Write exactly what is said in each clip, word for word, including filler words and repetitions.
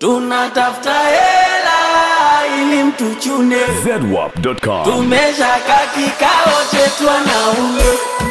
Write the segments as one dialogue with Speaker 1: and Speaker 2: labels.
Speaker 1: Tunatafuta hela ili mtuchune
Speaker 2: zedwap dot com.
Speaker 1: Tumeshaka kikao chetu wanaume.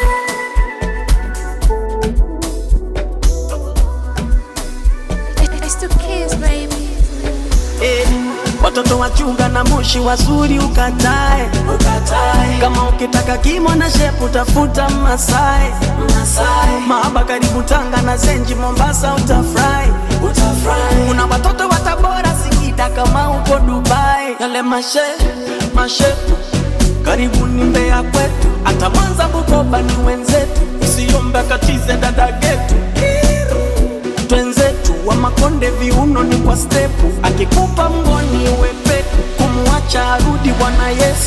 Speaker 3: It's the kids, baby.
Speaker 1: Eh, watoto wachunga na moshi wazuri ukatae, ukatae. Kama ukitaka kimo na shepu tafuta Masai, Masai. Mahaba karibu Tanga na Zenji Mombasa utafurahi, utafurahi. Kuna watoto wa Tabora Singida kama uko Dubai. Yale mashe, mashepu karibu ni Mbeya kwetu. Hata Mwanza Bukoba ni wenzetu. Usiombe katize dada getu. Twenzetu wa Makonde viuno ni kwa stepu. Akikupa mgoni wepeku, kumuacha arudi Bwana Yesu.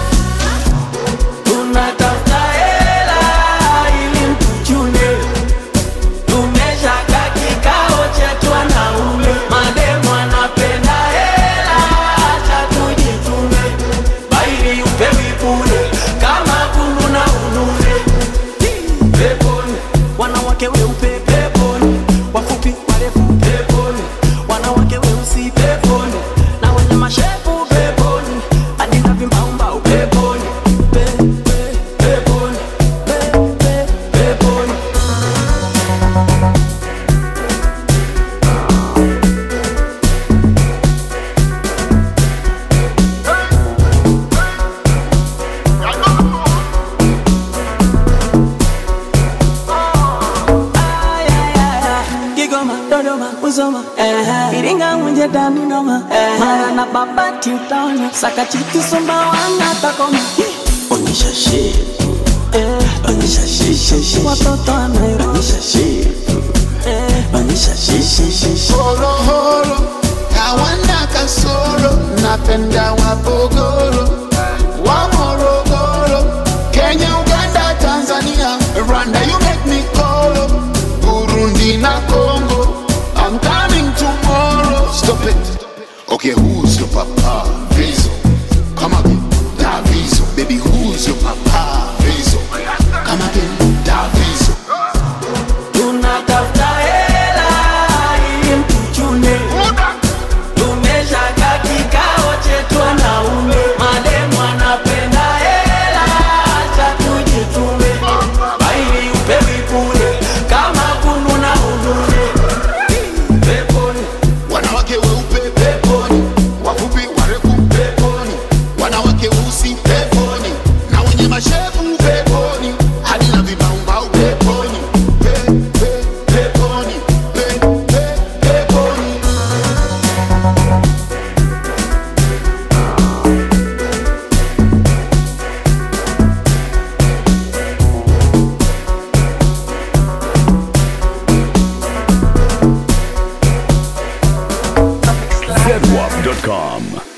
Speaker 1: Tunatafuta hela ili mtuchune. Tumeshaka kikao chetu wanaume. Mademu anapenda hela, acha tujitume. Baili upewi bure, kama kununa unune. Peponi, wanawake weupe peponi. Wafupi warefu peponi, wanawake weusi peponi, na wenye mashepu peponi, hadi na vimbaumbau peponi, pe, pe, peponi, pe, pe, peponi. Ay, ay, ay, ay. Kigoma, Dodoma, Uzoma, eh, Iringa, Mwenje, Dami, Noma, eh, Mara na Babati utaona, Sakachiti, Sumbawanga, Takoma. Onyesha shepu, eh, onyesha shepu, watoto wa Nairobi. Onyesha shepu, eh, onyesha shepu.
Speaker 4: Holo holo, hawana kasoro, napenda wapogoro, wa Morogoro, Kenya, Uganda, Tanzania, Rwanda, you make me colo, Burundi na Congo, I'm coming tomorrow. Stop it. Okay, who's your papa? Vizo. Come again, Davizo. Baby, who's your papa? Vizo. Come again, Davizo.
Speaker 1: Tunatafuta hela ili mtuchune. Tumeshaka kikao chetu wanaume. Mademu anapenda hela, acha tujitume. Baili upewi bure, kama kununa unune. Peponi,
Speaker 4: Wanawake weupe peponi, wafupi warefu peponi, wanawake weusi peponi, na wenye mashepu peponi, hadi na vibaumbau peponi, pe, pe, peponi, pe, pe, peponi.
Speaker 2: zedwap dot com.